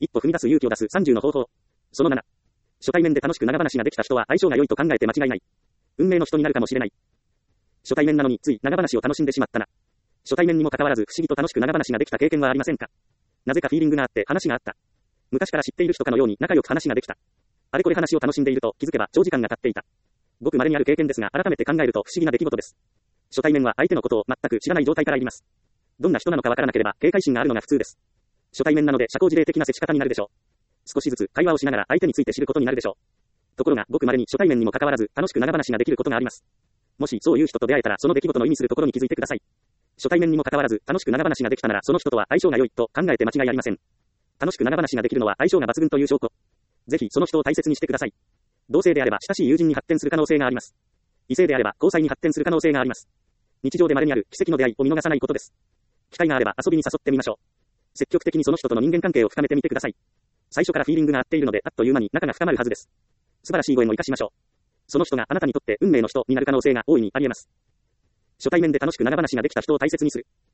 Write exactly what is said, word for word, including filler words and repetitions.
一歩踏み出す勇気を出すさんじゅうの方法。そのなな。初対面で楽しく長話ができた人は相性が良いと考えて間違いない。運命の人になるかもしれない。初対面なのについ長話を楽しんでしまったな。初対面にもかかわらず不思議と楽しく長話ができた経験はありませんか？なぜかフィーリングがあって話があった。昔から知っている人かのように仲良く話ができた。あれこれ話を楽しんでいると気づけば長時間が経っていた。ごく稀にある経験ですが改めて考えると不思議な出来事です。初対面は相手のことを全く知らない状態から入ります。どんな人なのかわからなければ警戒心があるのが普通です。初対面なので社交辞令的な接し方になるでしょう。少しずつ会話をしながら相手について知ることになるでしょう。ところがごく稀に初対面にもかかわらず楽しく長話ができることがあります。もしそういう人と出会えたらその出来事の意味するところに気づいてください。初対面にもかかわらず楽しく長話ができたならその人とは相性が良いと考えて間違いありません。楽しく長話ができるのは相性が抜群という証拠。ぜひその人を大切にしてください。同性であれば親しい友人に発展する可能性があります。異性であれば交際に発展する可能性があります。日常で稀にある奇跡の出会いを見逃さないことです。機会があれば遊びに誘ってみましょう。積極的にその人との人間関係を深めてみてください。最初からフィーリングが合っているのであっという間に仲が深まるはずです。素晴らしいご縁を生かしましょう。その人があなたにとって運命の人になる可能性が大いにあり得ます。初対面で楽しく長話ができた人を大切にする。